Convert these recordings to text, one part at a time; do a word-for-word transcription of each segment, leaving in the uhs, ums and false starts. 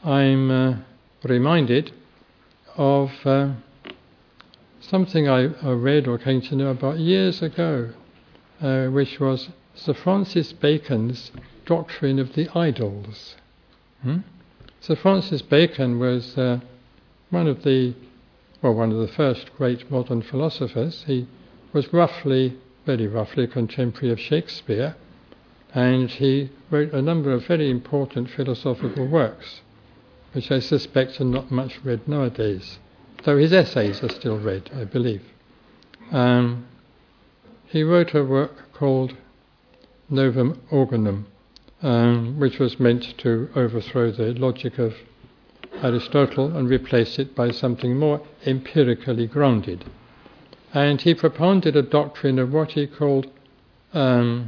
I'm uh, reminded of uh, something I, I read or came to know about years ago, uh, which was Sir Francis Bacon's doctrine of the idols. Hmm? Sir Francis Bacon was uh, one of the, well, one of the first great modern philosophers. He was roughly, very roughly, a contemporary of Shakespeare, and he wrote a number of very important philosophical works, which I suspect are not much read nowadays, though his essays are still read, I believe. Um, he wrote a work called Novum Organum, um, which was meant to overthrow the logic of Aristotle and replace it by something more empirically grounded. And he propounded a doctrine of what he called um,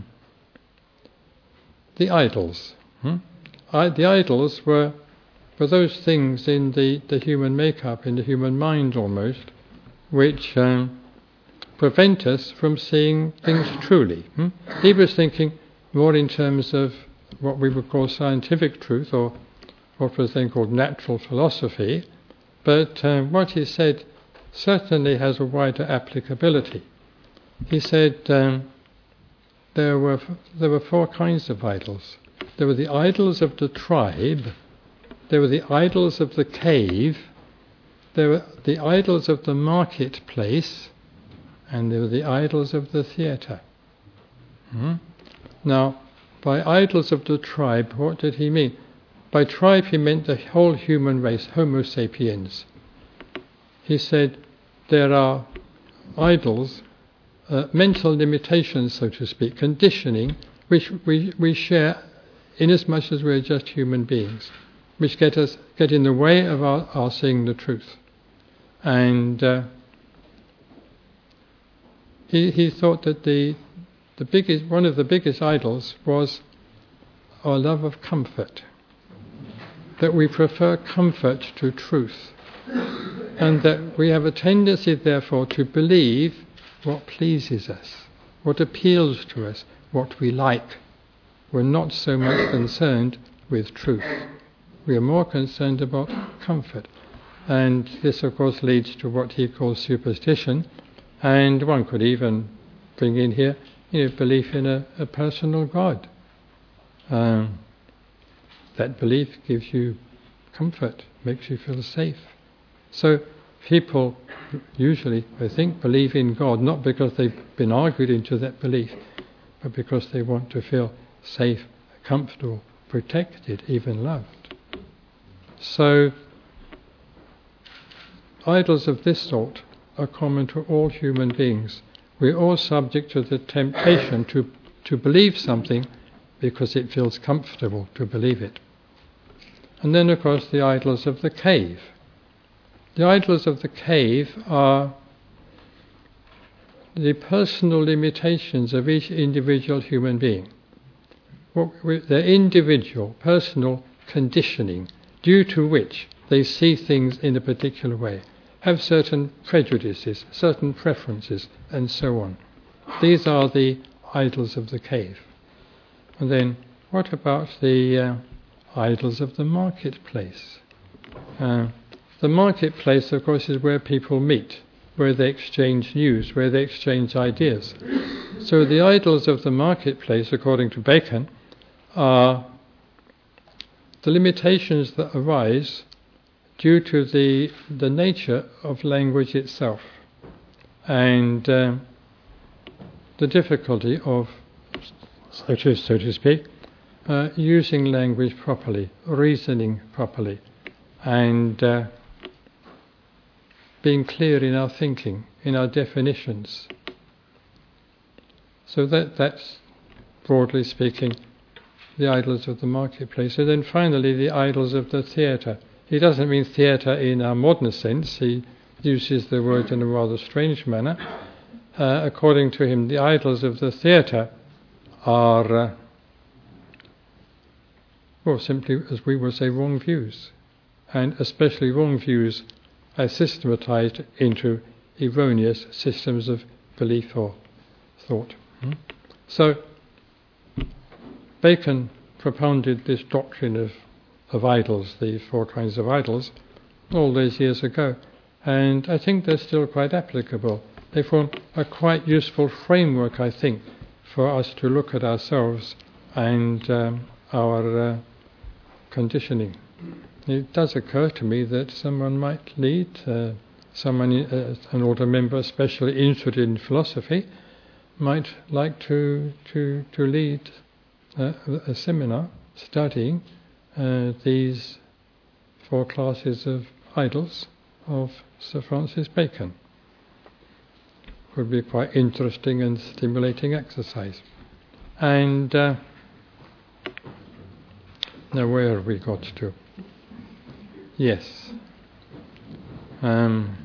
the idols. Hmm? I, the idols were, were those things in the, the human makeup, in the human mind almost, which um, prevent us from seeing things truly. Hmm? He was thinking more in terms of what we would call scientific truth, or what was then called natural philosophy, but uh, what he said certainly has a wider applicability. He said um, there were there were four kinds of idols. There were the idols of the tribe, there were the idols of the cave, there were the idols of the marketplace, and there were the idols of the theatre. Hmm? Now, by idols of the tribe, what did he mean? By tribe he meant the whole human race, Homo sapiens. He said there are idols, uh, mental limitations, so to speak, conditioning, which we, we share inasmuch as we're just human beings, which get us get in the way of our, our seeing the truth. And uh, he he thought that the the biggest one of the biggest idols was our love of comfort, that we prefer comfort to truth, and that we have a tendency, therefore, to believe what pleases us, what appeals to us, what we like. We're not so much concerned with truth. We are more concerned about comfort. And this, of course, leads to what he calls superstition, and one could even bring in here, you know, belief in a, a personal God. Um, that belief gives you comfort, makes you feel safe. So people usually, I think, believe in God not because they've been argued into that belief, but because they want to feel safe, comfortable, protected, even loved. So idols of this sort are common to all human beings. We're all subject to the temptation to, to believe something because it feels comfortable to believe it. And then, of course, the idols of the cave. The idols of the cave are the personal limitations of each individual human being. Their individual, personal conditioning, due to which they see things in a particular way, have certain prejudices, certain preferences, and so on. These are the idols of the cave. And then, what about the uh, idols of the marketplace? Uh, the marketplace, of course, is where people meet, where they exchange news, where they exchange ideas. So the idols of the marketplace, according to Bacon, are the limitations that arise due to the the nature of language itself, and uh, the difficulty of, so to, so to speak, uh, using language properly, reasoning properly, and uh, being clear in our thinking, in our definitions. So that that's, broadly speaking, the idols of the marketplace. And then finally, the idols of the theatre. He doesn't mean theatre in our modern sense. He uses the word in a rather strange manner. Uh, according to him, the idols of the theatre are, uh, well, simply, as we would say, wrong views. And especially wrong views are systematized into erroneous systems of belief or thought. Hmm? So, Bacon propounded this doctrine of of idols, the four kinds of idols, all those years ago. And I think they're still quite applicable. They form a quite useful framework, I think, for us to look at ourselves and um, our uh, conditioning. It does occur to me that someone might lead, uh, someone, uh, an order member especially interested in philosophy, might like to to to lead uh, a seminar studying uh, these four classes of idols of Sir Francis Bacon. Would be quite interesting and stimulating exercise. And uh, now where have we got to? Yes. Um,